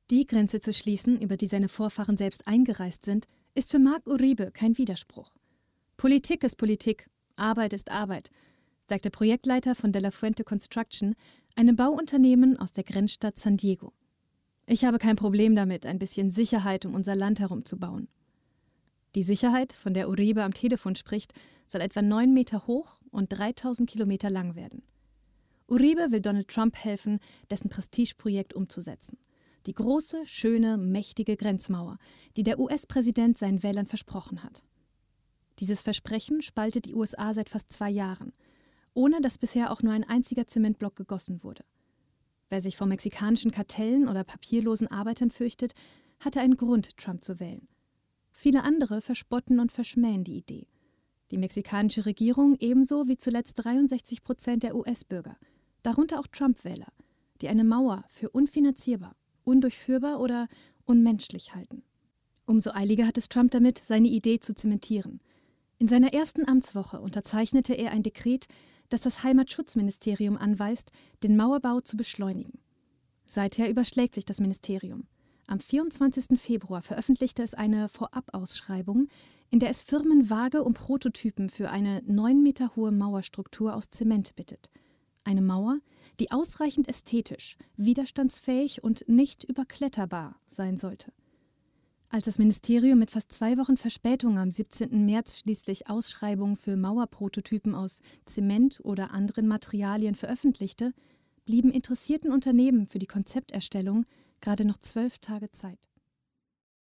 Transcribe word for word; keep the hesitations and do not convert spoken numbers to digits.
Die Grenze zu schließen, über die seine Vorfahren selbst eingereist sind, ist für Marc Uribe kein Widerspruch. Politik ist Politik, Arbeit ist Arbeit, sagt der Projektleiter von De La Fuente Construction, einem Bauunternehmen aus der Grenzstadt San Diego. Ich habe kein Problem damit, ein bisschen Sicherheit um unser Land herum zu bauen. Die Sicherheit, von der Uribe am Telefon spricht, soll etwa neun Meter hoch und dreitausend Kilometer lang werden. Uribe will Donald Trump helfen, dessen Prestigeprojekt umzusetzen. Die große, schöne, mächtige Grenzmauer, die der U S-Präsident seinen Wählern versprochen hat. Dieses Versprechen spaltet die U S A seit fast zwei Jahren, ohne dass bisher auch nur ein einziger Zementblock gegossen wurde. Wer sich vor mexikanischen Kartellen oder papierlosen Arbeitern fürchtet, hatte einen Grund, Trump zu wählen. Viele andere verspotten und verschmähen die Idee. Die mexikanische Regierung ebenso wie zuletzt dreiundsechzig Prozent der U S-Bürger, darunter auch Trump-Wähler, die eine Mauer für unfinanzierbar, undurchführbar oder unmenschlich halten. Umso eiliger hat es Trump damit, seine Idee zu zementieren. In seiner ersten Amtswoche unterzeichnete er ein Dekret, das das Heimatschutzministerium anweist, den Mauerbau zu beschleunigen. Seither überschlägt sich das Ministerium. Am vierundzwanzigsten Februar veröffentlichte es eine Vorabausschreibung, in der es Firmen vage um Prototypen für eine neun Meter hohe Mauerstruktur aus Zement bittet. Eine Mauer, die ausreichend ästhetisch, widerstandsfähig und nicht überkletterbar sein sollte. Als das Ministerium mit fast zwei Wochen Verspätung am siebzehnten März schließlich Ausschreibungen für Mauerprototypen aus Zement oder anderen Materialien veröffentlichte, blieben interessierten Unternehmen für die Konzepterstellung gerade noch zwölf Tage Zeit.